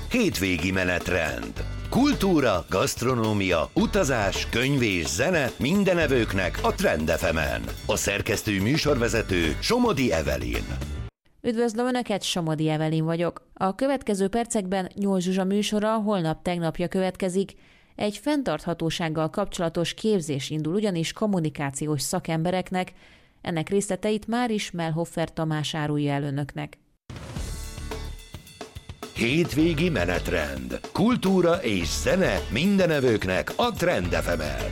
hétvégi menetrend. Kultúra, gasztronómia, utazás, könyv és zene minden evőknek a Trend FM-en. A szerkesztő műsorvezető Somodi Evelyn. Üdvözlöm Önöket, Somodi Evelyn vagyok. A következő percekben Nyúl Zsuzsa műsora holnap-tegnapja következik. Egy fenntarthatósággal kapcsolatos képzés indul ugyanis kommunikációs szakembereknek. Ennek részleteit már is Mellhoffer Tamás árulja el Önöknek. Hétvégi menetrend. Kultúra és zene minden evőknek a Trend FM-en.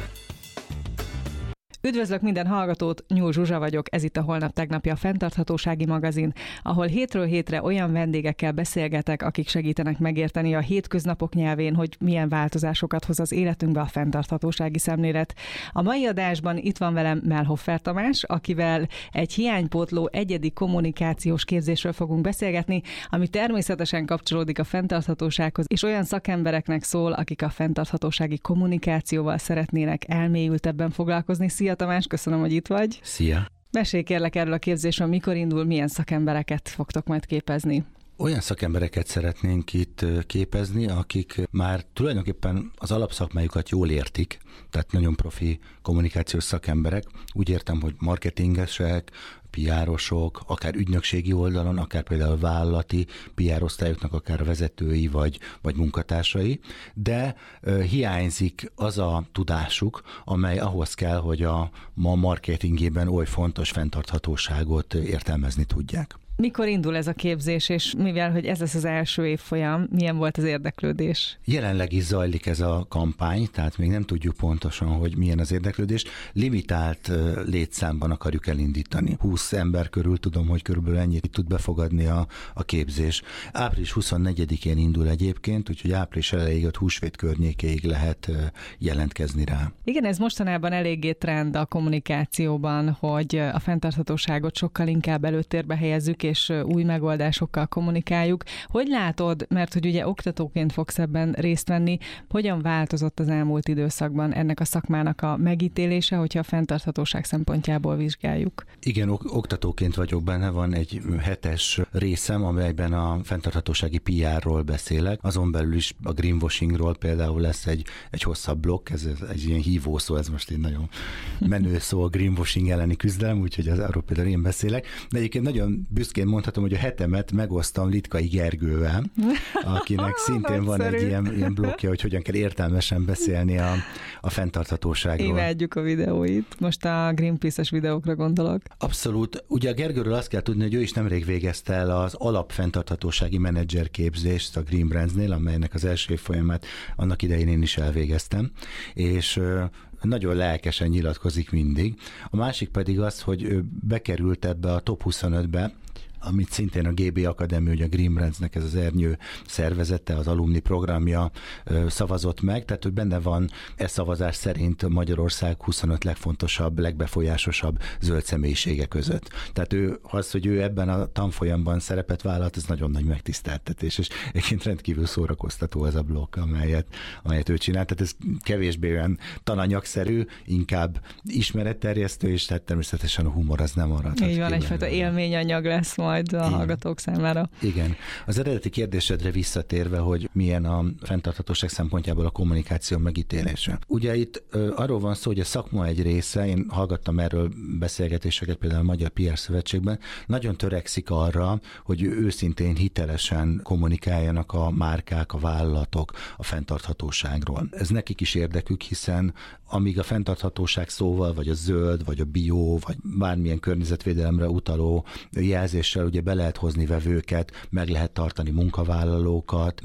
Üdvözlök minden hallgatót, Nyúl Zsuzsa vagyok, ez itt a holnap-tegnapja a Fenntarthatósági magazin, ahol hétről hétre olyan vendégekkel beszélgetek, akik segítenek megérteni a hétköznapok nyelvén, hogy milyen változásokat hoz az életünkbe a fenntarthatósági szemlélet. A mai adásban itt van velem Mellhoffer Tamás, akivel egy hiánypótló egyedi kommunikációs képzésről fogunk beszélgetni, ami természetesen kapcsolódik a fenntarthatósághoz, és olyan szakembereknek szól, akik a fenntarthatósági kommunikációval szeretnének elmélyültebben foglalkozni. Szia Tamás, köszönöm, hogy itt vagy. Szia! Mesélj kérlek erről a képzésről, mikor indul, milyen szakembereket fogtok majd képezni? Olyan szakembereket szeretnénk itt képezni, akik már tulajdonképpen az alapszakmájukat jól értik, tehát nagyon profi kommunikációs szakemberek. Úgy értem, hogy marketingesek, PR-osok, akár ügynökségi oldalon, akár például vállalati PR-osztályoknak akár vezetői vagy munkatársai, de hiányzik az a tudásuk, amely ahhoz kell, hogy a ma marketingében oly fontos fenntarthatóságot értelmezni tudják. Mikor indul ez a képzés, és mivel, hogy ez lesz az első évfolyam, milyen volt az érdeklődés? Jelenleg is zajlik ez a kampány, tehát még nem tudjuk pontosan, hogy milyen az érdeklődés. Limitált létszámban akarjuk elindítani. 20 ember körül tudom, hogy körülbelül ennyit tud befogadni a képzés. Április 24-én indul egyébként, úgyhogy április elejéig, ott húsvét környékéig lehet jelentkezni rá. Igen, ez mostanában eléggé trend a kommunikációban, hogy a fenntarthatóságot sokkal inkább előtérbe helyezzük, és új megoldásokkal kommunikáljuk. Hogy látod, mert hogy ugye oktatóként fogsz ebben részt venni, hogyan változott az elmúlt időszakban ennek a szakmának a megítélése, hogyha a fenntarthatóság szempontjából vizsgáljuk? Igen, oktatóként vagyok benne, van egy 7-es részem, amelyben a fenntarthatósági PR-ról beszélek. Azon belül is a greenwashingról például lesz egy hosszabb blokk, ez egy ilyen hívó szó, ez most egy nagyon menő szó, a greenwashing elleni küzdelem, úgyhogy arról például én beszélek. De egyébként nagyon büszkén mondhatom, hogy a hetemet megosztam Litkai Gergővel, akinek szintén van egy ilyen blokkja, hogy hogyan kell értelmesen beszélni a fenntarthatóságról. Imádjuk a videóit. Most a Greenpeace-es videókra gondolok. Abszolút. Ugye a Gergőről azt kell tudni, hogy ő is nemrég végezte el az alapfenntarthatósági menedzser képzést a Green Brandsnél, amelynek az első évfolyamát annak idején én is elvégeztem, és nagyon lelkesen nyilatkozik mindig. A másik pedig az, hogy ő bekerült ebbe a top 25-be, amit szintén a GB Akadémia, ugye a Green Brandsnek ez az ernyő szervezete, az alumni programja szavazott meg, tehát hogy benne van szavazás szerint Magyarország 25 legfontosabb, legbefolyásosabb zöld személyisége között. Tehát hogy ő ebben a tanfolyamban szerepet vállalt, ez nagyon nagy megtiszteltetés, és egyébként rendkívül szórakoztató ez a blokk, amelyet ő csinált. Tehát ez kevésbé olyan tananyagszerű, inkább ismeretterjesztő, és tehát természetesen a humor az nem marad. Így van, egyfajta élményanyag lesz majd a hallgatók számára. Igen. Az eredeti kérdésedre visszatérve, hogy milyen a fenntarthatóság szempontjából a kommunikáció megítélése. Ugye itt arról van szó, hogy a szakma egy része, én hallgattam erről beszélgetéseket például a Magyar PR Szövetségben, nagyon törekszik arra, hogy őszintén, hitelesen kommunikáljanak a márkák, a vállalatok a fenntarthatóságról. Ez nekik is érdekük, hiszen amíg a fenntarthatóság szóval, vagy a zöld, vagy a bio, vagy bármilyen környezetvédelemre utaló jelzéssel ugye be lehet hozni vevőket, meg lehet tartani munkavállalókat,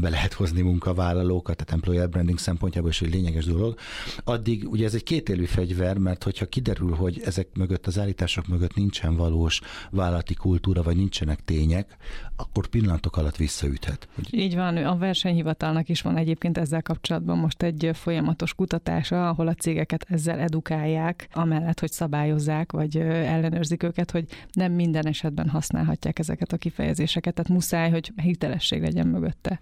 tehát employer branding szempontjából is egy lényeges dolog. Addig ugye ez egy kétélű fegyver, mert hogyha kiderül, hogy ezek mögött, az állítások mögött nincsen valós vállalati kultúra, vagy nincsenek tények, akkor pillanatok alatt visszaüthet. Így van, a versenyhivatalnak is van egyébként ezzel kapcsolatban most egy folyamatos kutatása, ahol a cégeket ezzel edukálják, amellett, hogy szabályozzák, vagy ellenőrzik őket, hogy nem minden esetben használhatják ezeket a kifejezéseket, tehát muszáj, hogy hitelesség legyen mögötte.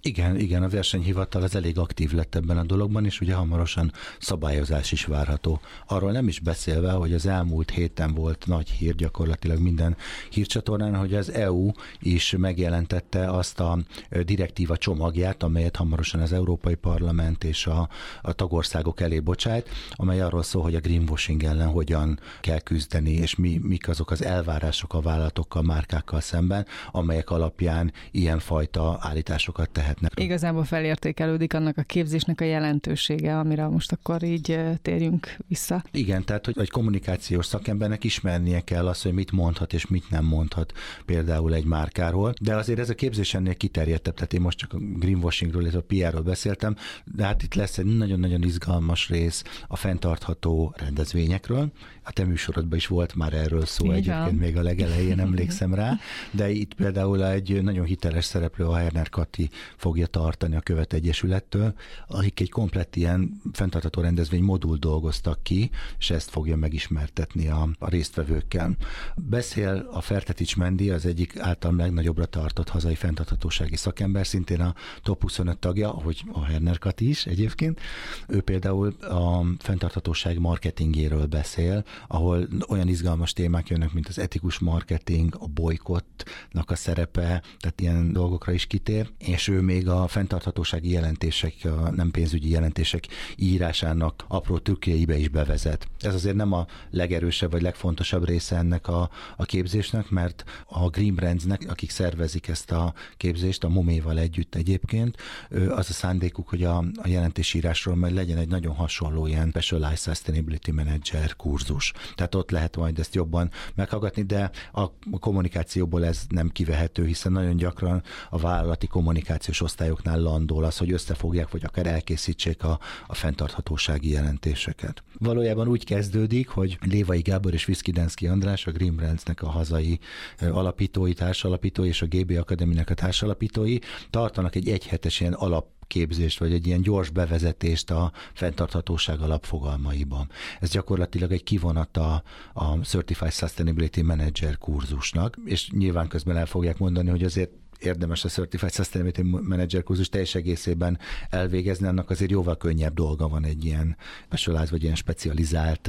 Igen, a versenyhivatal az elég aktív lett ebben a dologban, és ugye hamarosan szabályozás is várható. Arról nem is beszélve, hogy az elmúlt héten volt nagy hír gyakorlatilag minden hírcsatornán, hogy az EU is megjelentette azt a direktíva csomagját, amelyet hamarosan az Európai Parlament és a tagországok elé bocsájt, amely arról szól, hogy a greenwashing ellen hogyan kell küzdeni, és mik azok az elvárások a vállalatokkal, márkákkal szemben, amelyek alapján ilyenfajta állításokat tehetnek. Igazából felértékelődik annak a képzésnek a jelentősége, amire most akkor így térjünk vissza. Igen, tehát hogy egy kommunikációs szakembernek ismernie kell azt, hogy mit mondhat és mit nem mondhat például egy márkáról, de azért ez a képzés ennél kiterjedtebb, tehát én most csak a greenwashingról, illetve a PR-ről beszéltem, de hát itt lesz egy nagyon-nagyon izgalmas rész a fenntartható rendezvényekről. A te műsorodban is volt már erről szó, egyébként még a legelején emlékszem rá, de itt például egy nagyon hiteles szereplő, a Herner Kati fogja tartani a Követ Egyesülettől, akik egy komplett ilyen fenntartható rendezvény modul dolgoztak ki, és ezt fogja megismertetni a résztvevőkkel. Beszél a Fertetics Mendi, az egyik általam legnagyobbra tartott hazai fenntarthatósági szakember, szintén a top 25 tagja, ahogy a Herner Kati is egyébként. Ő például a fenntarthatóság marketingéről beszél, ahol olyan izgalmas témák jönnek, mint az etikus marketing, a bojkottnak a szerepe, tehát ilyen dolgokra is kitér, és ő még a fenntarthatósági jelentések, a nem pénzügyi jelentések írásának apró trükkjeibe is bevezet. Ez azért nem a legerősebb vagy legfontosabb része ennek a képzésnek, mert a Green Brandsnek, akik szervezik ezt a képzést, a MOMÉ-val együtt egyébként, az a szándékuk, hogy a jelentésírásról majd legyen egy nagyon hasonló ilyen Specialized Sustainability Manager kurzus. Tehát ott lehet majd ezt jobban meghallgatni, de a kommunikációból ez nem kivehető, hiszen nagyon gyakran a vállalati kommunikációs osztályoknál landol az, hogy összefogják, vagy akár elkészítsék a fenntarthatósági jelentéseket. Valójában úgy kezdődik, hogy Lévai Gábor és Viszkidenszky András, a Green Brandsnek a hazai alapítói, társalapítói és a GB Akadémiának a társalapítói tartanak egy egyhetes ilyen alapképzést, vagy egy ilyen gyors bevezetést a fenntarthatóság alapfogalmaiban. Ez gyakorlatilag egy kivonata a Certified Sustainability Manager kurzusnak, és nyilván közben el fogják mondani, hogy azért érdemes a Certified Sustainability Manager kurzus teljes egészében elvégezni, annak azért jóval könnyebb dolga van egy ilyen specializált vagy ilyen specializált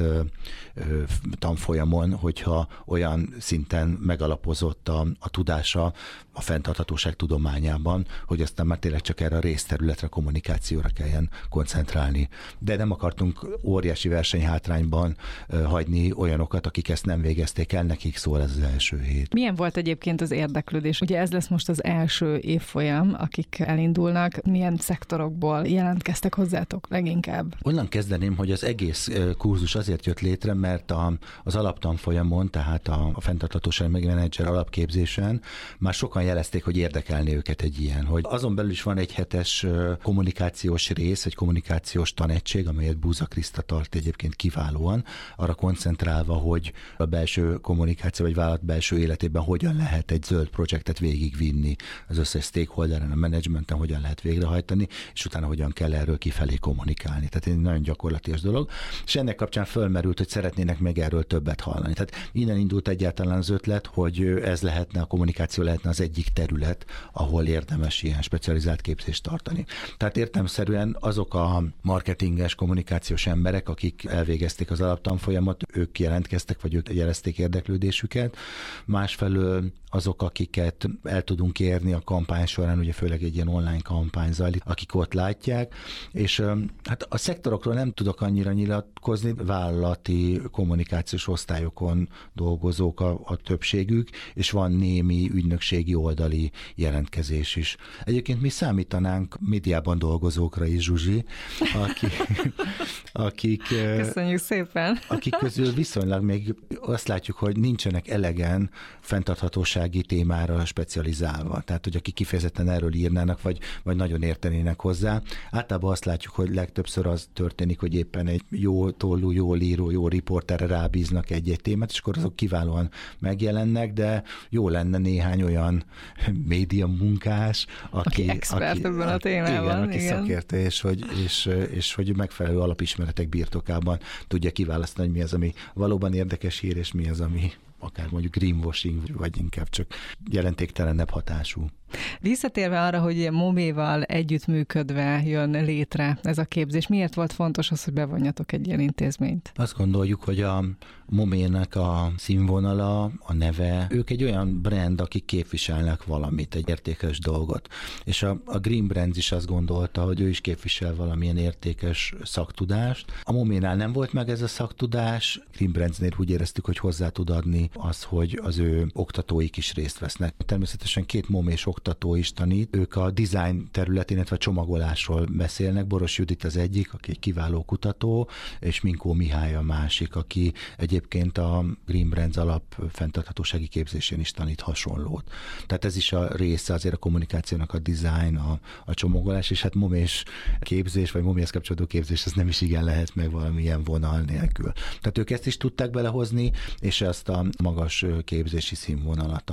tanfolyamon, hogyha olyan szinten megalapozott a tudása a fenntarthatóság tudományában, hogy aztán már tényleg csak erre a részterületre, kommunikációra kelljen koncentrálni. De nem akartunk óriási versenyhátrányban hagyni olyanokat, akik ezt nem végezték el, nekik szól ez az első hét. Milyen volt egyébként az érdeklődés? Ugye ez lesz most az első évfolyam, akik elindulnak. Milyen szektorokból jelentkeztek hozzátok leginkább? Onnan kezdeném, hogy az egész kurzus azért jött létre, mert az alaptanfolyamon, tehát a fenntarthatóság menedzser alapképzésen már sokan jelezték, hogy érdekelné őket egy ilyen, hogy azon belül is van egy hetes kommunikációs rész, egy kommunikációs tanegység, amelyet Búza Kriszta tart egyébként kiválóan, arra koncentrálva, hogy a belső kommunikáció vagy vállalat belső életében hogyan lehet egy zöld projektet végigvinni az összes stakeholderen, a menedzsmenten, hogyan lehet végrehajtani, és utána hogyan kell erről kifelé kommunikálni. Tehát egy nagyon gyakorlatias dolog. És ennek kapcsán fölmerült, hogy szeretnének meg erről többet hallani. Tehát innen indult egyáltalán az ötlet, hogy ez lehetne, a kommunikáció lehetne az egyik terület, ahol érdemes ilyen specializált képzést tartani. Tehát értelemszerűen azok a marketinges, kommunikációs emberek, akik elvégezték az alaptanfolyamot, ők jelentkeztek, vagy ők jelezték érdeklődésüket. Másfelől azok, akiket el tudunk érni a kampány során, ugye főleg egy ilyen online kampány zajlik, akik ott látják, és hát a szektorokról nem tudok annyira nyilatkozni, vállalati kommunikációs osztályokon dolgozók a többségük, és van némi ügynökségi oldali jelentkezés is. Egyébként mi számítanánk médiában dolgozókra is, Zsuzsi, akik köszönjük szépen! Akik közül viszonylag még azt látjuk, hogy nincsenek elegen fenntarthatósági témára specializálva. Tehát, hogy akik kifejezetten erről írnának, vagy nagyon értenének hozzá. Általában azt látjuk, hogy legtöbbször az történik, hogy éppen egy jó tollú, jól író, jó riporterre rábíznak egy-egy témát, és akkor azok kiválóan megjelennek, de jó lenne néhány olyan média munkás, aki expert ebben a témában. Aki szakértő, és hogy megfelelő alapismeretek birtokában tudja kiválasztani, hogy mi az, ami valóban érdekes hír, és mi az, ami akár mondjuk greenwashing, vagy inkább csak jelentéktelenebb hatású. Visszatérve arra, hogy Moméval együttműködve jön létre ez a képzés, miért volt fontos az, hogy bevonjatok egy ilyen intézményt? Azt gondoljuk, hogy a Momének a színvonala, a neve, ők egy olyan brand, akik képviselnek valamit, egy értékes dolgot. És a Green Brands is azt gondolta, hogy ő is képvisel valamilyen értékes szaktudást. A Moménál nem volt meg ez a szaktudás, Green Brandsnél úgy éreztük, hogy hozzá tud adni az, hogy az ő oktatóik is részt vesznek. Természetesen 2 momés oktató is tanít, ők a design területén, illetve a csomagolásról beszélnek. Boros Judit az egyik, aki egy kiváló kutató, és Minkó Mihály a másik, aki egyébként a Green Brands alap fenntarthatósági képzésén is tanít hasonlót. Tehát ez is a része azért a kommunikációnak, a design, a csomagolás, és hát momés képzés, vagy moméhez kapcsolódó képzés, ez nem is igen lehet meg valamilyen vonal nélkül. Tehát ők ezt is tudták belehozni, és ezt a magas képzési színvonalat,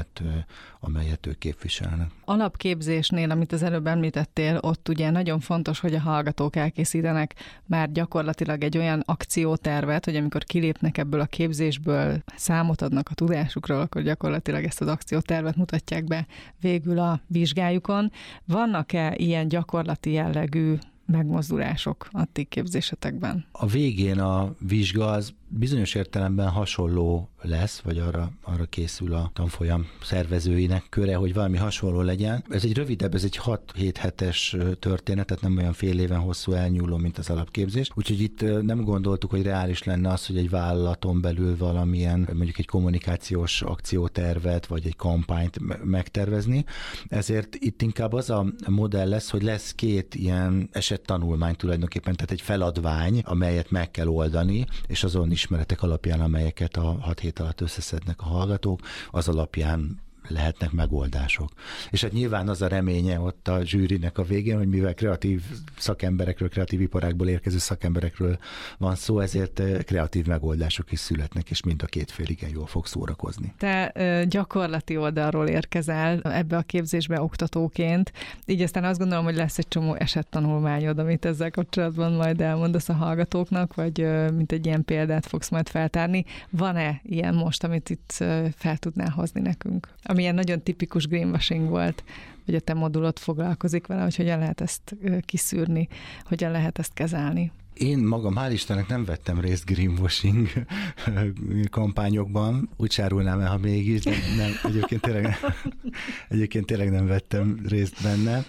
amelyet ők képviselnek. Alapképzésnél, amit az előbb említettél, ott ugye nagyon fontos, hogy a hallgatók elkészítenek már gyakorlatilag egy olyan akciótervet, hogy amikor kilépnek ebből a képzésből, számot adnak a tudásukról, akkor gyakorlatilag ezt az akciótervet mutatják be végül a vizsgájukon. Vannak-e ilyen gyakorlati jellegű megmozdulások a ti képzésetekben? A végén a vizsga az bizonyos értelemben hasonló lesz, vagy arra készül a tanfolyam szervezőinek köre, hogy valami hasonló legyen. Ez egy rövidebb, ez egy 6-7 hetes történet, tehát nem olyan fél éven hosszú elnyúló, mint az alapképzés. Úgyhogy itt nem gondoltuk, hogy reális lenne az, hogy egy vállalaton belül valamilyen, mondjuk egy kommunikációs akciótervet, vagy egy kampányt megtervezni. Ezért itt inkább az a modell lesz, hogy lesz 2 ilyen esettanulmány tulajdonképpen, tehát egy feladvány, amelyet meg kell oldani, és azon ismeretek alapján, amelyeket a 6 hét alatt összeszednek a hallgatók, az alapján lehetnek megoldások. És hát nyilván az a reménye ott a zsűrinek a végén, hogy mivel kreatív szakemberekről, kreatív iparágból érkező szakemberekről van szó, ezért kreatív megoldások is születnek, és mind a 2 fél igen jól fog szórakozni. Te gyakorlati oldalról érkezel ebbe a képzésbe oktatóként, így aztán azt gondolom, hogy lesz egy csomó esettanulmányod, amit ezzel kapcsolatban majd elmondasz a hallgatóknak, vagy mint egy ilyen példát fogsz majd feltárni. Van-e ilyen most, amit itt fel tudnál hozni nekünk? Amilyen nagyon tipikus greenwashing volt, hogy a te modulod foglalkozik vele, hogy hogyan lehet ezt kiszűrni, hogyan lehet ezt kezelni. Én magam, hál' Istennek nem vettem részt greenwashing kampányokban, úgy sárulnám el, ha mégis, de nem, egyébként tényleg nem vettem részt benne.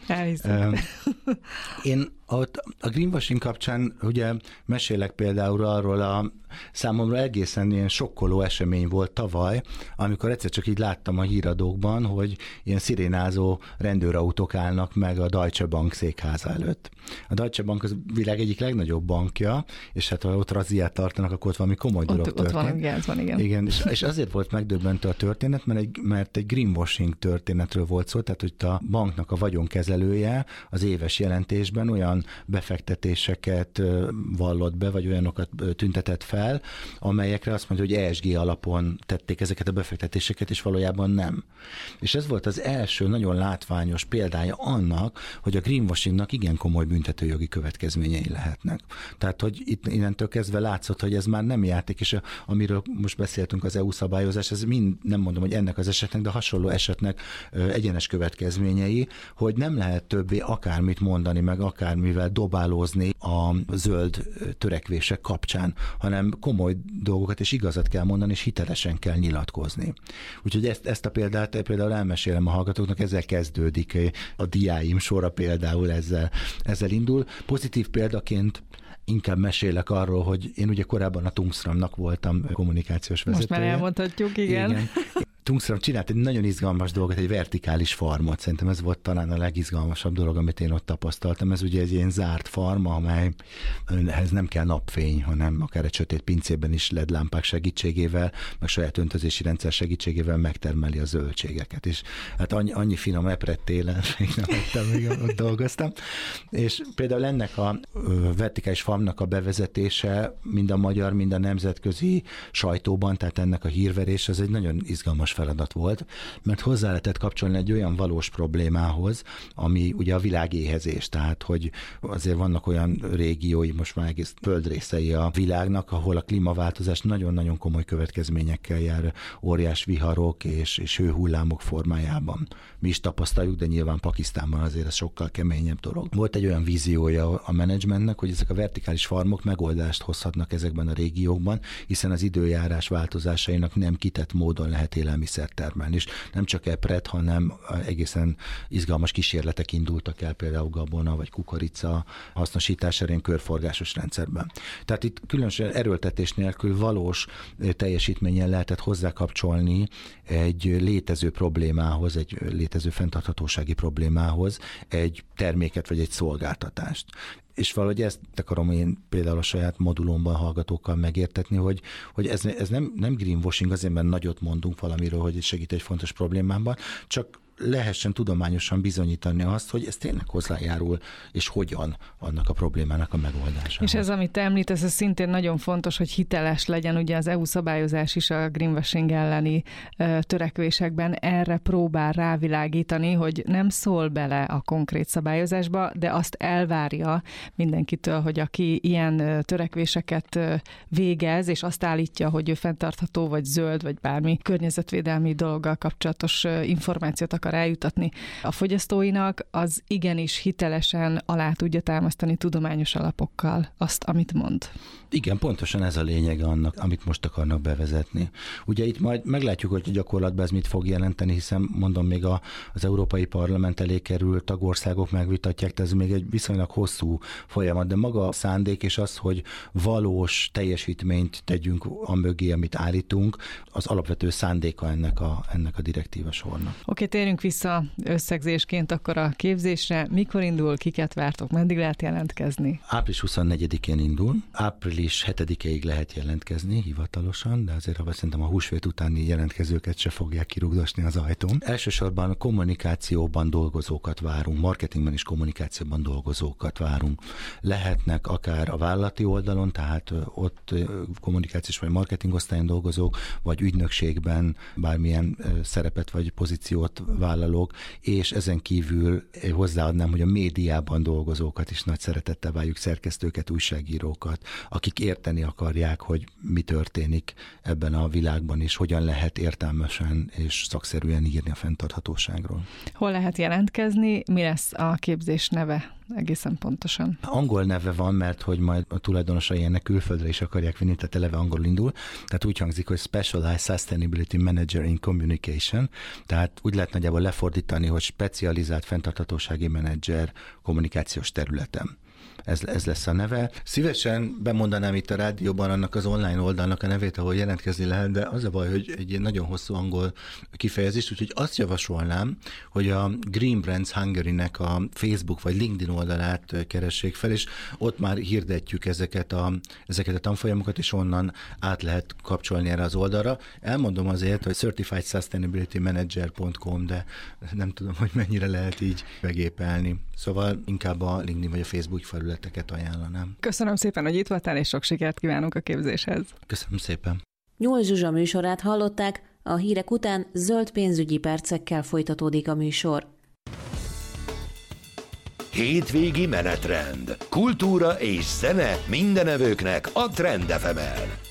Én a greenwashing kapcsán ugye mesélek például arról számomra egészen ilyen sokkoló esemény volt tavaly, amikor egyszer csak így láttam a híradókban, hogy ilyen szirénázó rendőrautók állnak meg a Deutsche Bank székháza előtt. A Deutsche Bank az világ egyik legnagyobb bankja, és hát ha ott razziát tartanak, akkor ott valami komoly dolog történt. Ott van, igen. Igen, és azért volt megdöbbentő a történet, mert egy greenwashing történetről volt szó, tehát hogy a banknak a vagyonkezelője az éves jelentésben olyan befektetéseket vallott be, vagy olyanokat tüntetett fel, amelyekre azt mondja, hogy ESG alapon tették ezeket a befektetéseket, és valójában nem. És ez volt az első nagyon látványos példája annak, hogy a greenwashingnak igen komoly büntetőjogi következményei lehetnek. Tehát, hogy itt innentől kezdve látszott, hogy ez már nem játék, és amiről most beszéltünk, az EU szabályozás, ez mind, nem mondom, hogy ennek az esetnek, de hasonló esetnek egyenes következményei, hogy nem lehet többé akármit mondani, meg akármivel dobálózni a zöld törekvések kapcsán, hanem komoly dolgokat és igazat kell mondani, és hitelesen kell nyilatkozni. Úgyhogy ezt a példát például elmesélem a hallgatóknak, ezzel kezdődik a diáim sora, például ezzel indul. Pozitív példaként inkább mesélek arról, hogy én ugye korábban a Tungsramnak voltam kommunikációs vezetője. Most már elmondhatjuk, igen. Tungsram csinált egy nagyon izgalmas dolgot, egy vertikális farmot. Szerintem ez volt talán a legizgalmasabb dolog, amit én ott tapasztaltam. Ez ugye egy ilyen zárt farm, amelyhez nem kell napfény, hanem akár egy sötét pincében is LED lámpák segítségével, meg saját öntözési rendszer segítségével megtermeli a zöldségeket. És hát annyi finom epret télen még nem ettem, még ott dolgoztam. És például ennek a vertikális farmnak a bevezetése mind a magyar, mind a nemzetközi sajtóban, tehát ennek a hírverés, az egy nagyon izgalmas feladat volt, mert hozzá lehetett kapcsolni egy olyan valós problémához, ami ugye a világéhezés, tehát hogy azért vannak olyan régiói, most már egész földrészei a világnak, ahol a klímaváltozás nagyon-nagyon komoly következményekkel jár, óriás viharok és hőhullámok formájában. Mi is tapasztaljuk, de nyilván Pakisztánban azért ez sokkal keményebb dolog. Volt egy olyan víziója a menedzsmentnek, hogy ezek a vertikális farmok megoldást hozhatnak ezekben a régiókban, hiszen az időjárás változásainak nem kitett módon lehet élelmiszert termelni. És nem csak epret, hanem egészen izgalmas kísérletek indultak el, például gabona vagy kukorica hasznosítására körforgásos rendszerben. Tehát itt különösen erőltetés nélkül valós teljesítménnyel lehetett hozzákapcsolni egy létező problémához, egy létező fenntarthatósági problémához egy terméket vagy egy szolgáltatást. És valahogy ezt akarom én például a saját modulomban hallgatókkal megértetni, hogy ez nem greenwashing, azért mert nagyot mondunk valamiről, hogy segít egy fontos problémában, csak lehessen tudományosan bizonyítani azt, hogy ez tényleg hozzájárul, és hogyan annak a problémának a megoldásához. És ez, amit te említesz, ez szintén nagyon fontos, hogy hiteles legyen, ugye az EU szabályozás is a greenwashing elleni törekvésekben erre próbál rávilágítani, hogy nem szól bele a konkrét szabályozásba, de azt elvárja mindenkitől, hogy aki ilyen törekvéseket végez, és azt állítja, hogy ő fenntartható, vagy zöld, vagy bármi környezetvédelmi dologgal kapcsolatos információt akar eljutatni a fogyasztóinak, az igenis hitelesen alá tudja támasztani tudományos alapokkal azt, amit mond. Igen, pontosan ez a lényeg annak, amit most akarnak bevezetni. Ugye itt majd meglátjuk, hogy gyakorlatban ez mit fog jelenteni, hiszen mondom, még az Európai Parlament elé kerül, tagországok megvitatják, de ez még egy viszonylag hosszú folyamat, de maga a szándék és az, hogy valós teljesítményt tegyünk amögé, amit állítunk, az alapvető szándéka ennek a direktíva sornak. Oké, térjünk vissza összegzésként akkor a képzésre. Mikor indul, kiket vártok, meddig lehet jelentkezni? Április 24-én indul, április 7-ig lehet jelentkezni hivatalosan, de azért szerintem a húsvét utáni jelentkezőket se fogják kirugdosni az ajtón. Elsősorban kommunikációban dolgozókat várunk, marketingben és kommunikációban dolgozókat várunk. Lehetnek akár a vállalati oldalon, tehát ott kommunikációs vagy marketingosztályon dolgozók, vagy ügynökségben bármilyen szerepet vagy pozíciót vállalók, és ezen kívül hozzáadnám, hogy a médiában dolgozókat is nagy szeretettel várjuk, szerkesztőket, újságírókat, akik érteni akarják, hogy mi történik ebben a világban, és hogyan lehet értelmesen és szakszerűen írni a fenntarthatóságról. Hol lehet jelentkezni? Mi lesz a képzés neve egészen pontosan? Angol neve van, mert hogy majd a tulajdonosai ennek külföldre is akarják vinni, tehát eleve angolul indul. Tehát úgy hangzik, hogy Specialized Sustainability Manager in Communication, tehát úgy lehet nagyjából lefordítani, hogy specializált fenntarthatósági menedzser kommunikációs területen. Ez lesz a neve. Szívesen bemondanám itt a rádióban annak az online oldalnak a nevét, ahol jelentkezni lehet, de az a baj, hogy egy nagyon hosszú angol kifejezés, úgyhogy azt javasolnám, hogy a Green Brands Hungary-nek a Facebook vagy LinkedIn oldalát keressék fel, és ott már hirdetjük ezeket a tanfolyamokat, és onnan át lehet kapcsolni erre az oldalra. Elmondom azért, hogy certifiedsustainabilitymanager.com, de nem tudom, hogy mennyire lehet így begépelni. Szóval inkább a LinkedIn vagy a Facebook felületeket ajánlanám. Köszönöm szépen, hogy itt voltál, és sok sikert kívánunk a képzéshez. Köszönöm szépen. Nyúl Zsuzsa műsorát hallották, a hírek után zöld pénzügyi percekkel folytatódik a műsor. Hétvégi menetrend. Kultúra és zene mindenevőknek a Trend FM-en.